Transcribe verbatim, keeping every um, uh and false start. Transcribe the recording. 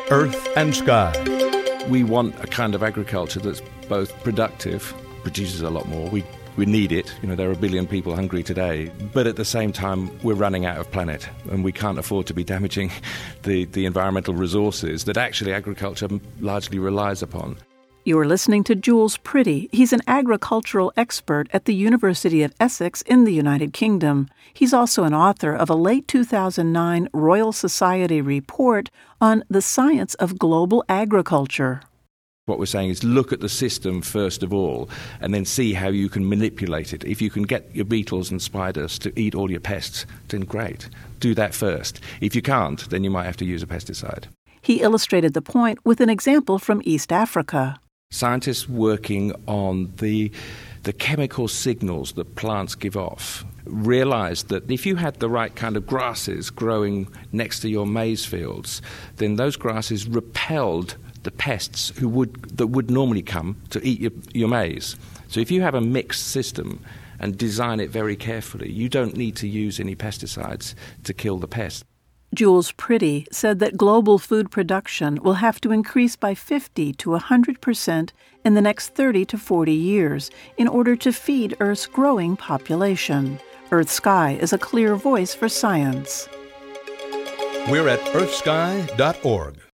Earth and Sky. We want a kind of agriculture that's both productive, produces a lot more. We we need it. You know, there are a billion people hungry today. But at the same time, we're running out of planet, and we can't afford to be damaging the, the environmental resources that actually agriculture largely relies upon. You're listening to Jules Priddy. He's an agricultural expert at the University of Essex in the United Kingdom. He's also an author of a late two thousand nine Royal Society report on the science of global agriculture. What we're saying is look at the system first of all, and then see how you can manipulate it. If you can get your beetles and spiders to eat all your pests, then great. Do that first. If you can't, then you might have to use a pesticide. He illustrated the point with an example from East Africa. Scientists working on the the chemical signals that plants give off realized that if you had the right kind of grasses growing next to your maize fields, then those grasses repelled the pests who would that would normally come to eat your, your maize. So if you have a mixed system and design it very carefully, you don't need to use any pesticides to kill the pests. Jules Priddy said that global food production will have to increase by fifty to one hundred percent in the next thirty to forty years in order to feed Earth's growing population. Earth Sky is a clear voice for science. We're at earth sky dot org.